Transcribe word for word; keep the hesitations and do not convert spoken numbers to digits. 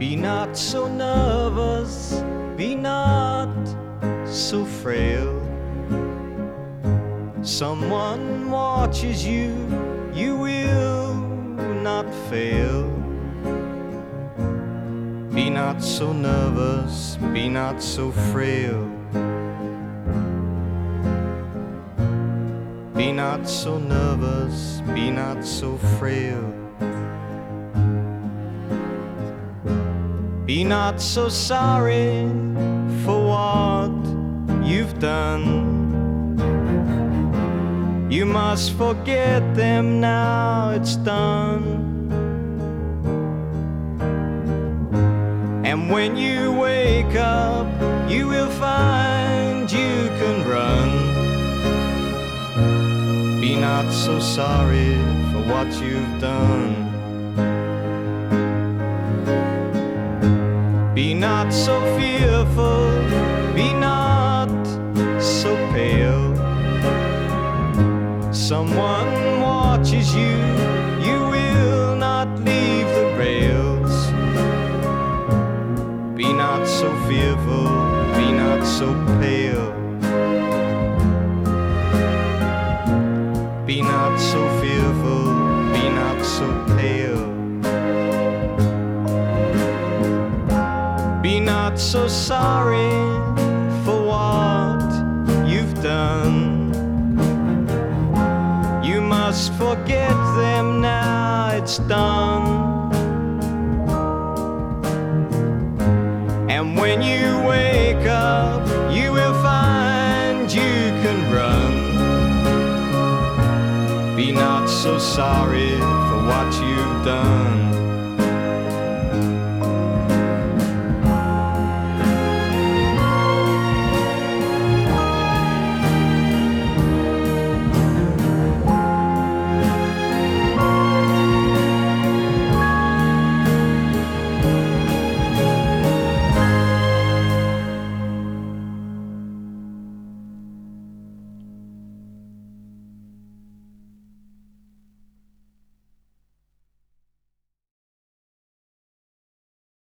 Be not so nervous, be not so frail. Someone watches you, you will not fail. Be not so nervous, be not so frail. Be not so nervous, be not so frail. Be not so sorry for what you've done. You must forget them now, it's done. And when you wake up, you will find you can run. Be not so sorry for what you've done. Be not so fearful, be not so pale. Someone watches you, you will not leave the rails. Be not so fearful, be not so pale. Be not so fearful, be not so pale. Be not so sorry for what you've done. You must forget them now, it's done. And when you wake up, you will find you can run. Be not so sorry for what you've done.